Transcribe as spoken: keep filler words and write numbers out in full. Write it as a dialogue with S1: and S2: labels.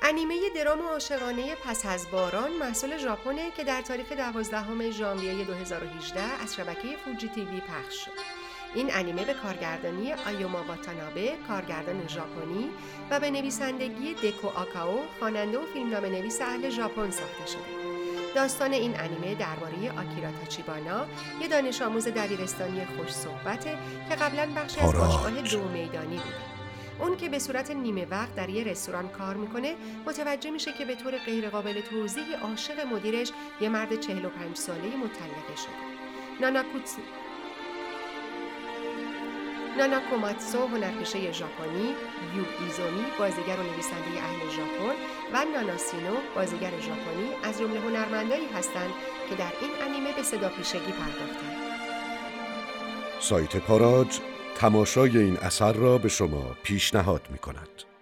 S1: انیمه درام عاشقانه پس از باران محصول ژاپنه که در تاریخ دوازدهم ژانویه دو هزار و هجده از شبکه فوجی تیوی پخش شد. این انیمه به کارگردانی آیوما واتانابه، کارگردان ژاپنی، و به نویسندگی دکو آکائو، خواننده و فیلمنامه‌نویس اهل ژاپن ساخته شده. داستان این انیمه درباره آکیرا تاچیبانا، یک دانش آموز دبیرستانی خوش صحبته که قبلاً بخشی از باشگاه دو میدانی بوده. اون که به صورت نیمه وقت در یه رستوران کار میکنه، متوجه میشه که به طور غیر قابل توضیح عاشق مدیرش، یه مرد چهل و پنج ساله‌ای مطلقه شده. ناناکوتسو ناناکوماتسو، هنرپیشه ژاپنی، یو ایزومی، بازیگر و نویسنده اهل ژاپن، و ناناسینو، بازیگر ژاپنی، از جمله هنرمندایی هستند که در این انیمه به صداپیشگی پرداختند.
S2: سایت پاراج تماشای این اثر را به شما پیشنهاد می‌کند.